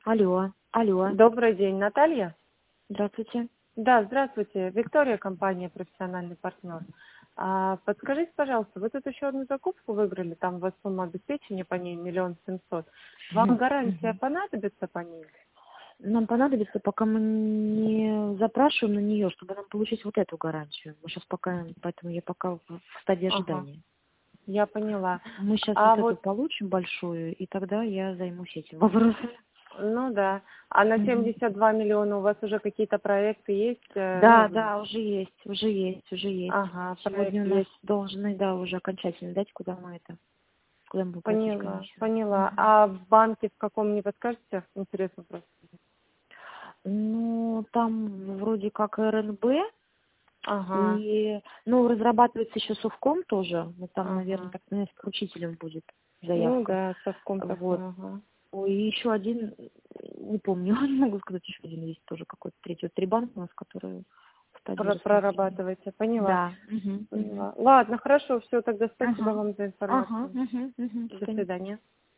Алло, алло, Добрый день, Наталья? здравствуйте. Да, здравствуйте. Виктория, компания «Профессиональный партнер». Подскажите, пожалуйста, вы тут еще одну закупку выиграли, там у вас сумма обеспечения по ней 1 700 000. Вам гарантия Мгм. понадобится по ней? Нам понадобится, пока мы не запрашиваем на нее, чтобы нам получить вот эту гарантию. Мы сейчас пока, поэтому я пока в стадии Ага, ожидания. я поняла. Мы сейчас А вот эту вот, получим большую, и тогда я займусь этим вопросом. ну да, а на Мгм. 72 миллиона у вас уже какие-то проекты есть? Да, да, уже есть, уже есть, уже есть. Ага, Сегодня проект у нас есть. должны, да, уже окончательно дать, куда мы будем платить Поняла, комиссию. поняла. Мгм. А в банке в каком не подскажете? Интересно просто. Ну, там вроде как РНБ, Ага, и, ну, разрабатывается еще совком тоже. Ну, там, наверное, ага. так, наверное, с поручителем будет Ну заявка. да, совком Вот. такой, ага. Ой, и еще один, не помню, не могу сказать, еще один есть тоже какой-то третий. Вот 3 банка у нас, которые в стадии рассмотрения. Прорабатываете, поняла. Да. Мгм, мгм. Поняла. Ладно, хорошо, все, тогда спасибо Ага. вам за Ага. информацию. Мгм, мгм. До Что-нибудь. свидания.